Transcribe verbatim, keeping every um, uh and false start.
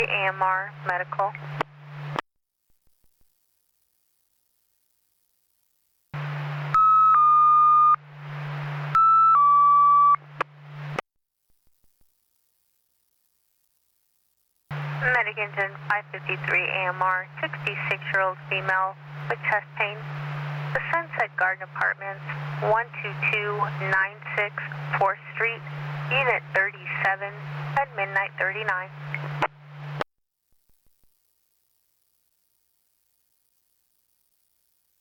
A M R Medical. Medic engine five fifty-three A M R, sixty-six-year-old female with chest pain. The Sunset Garden Apartments, one two two nine six fourth Street, Unit thirty-seven, at midnight thirty-nine.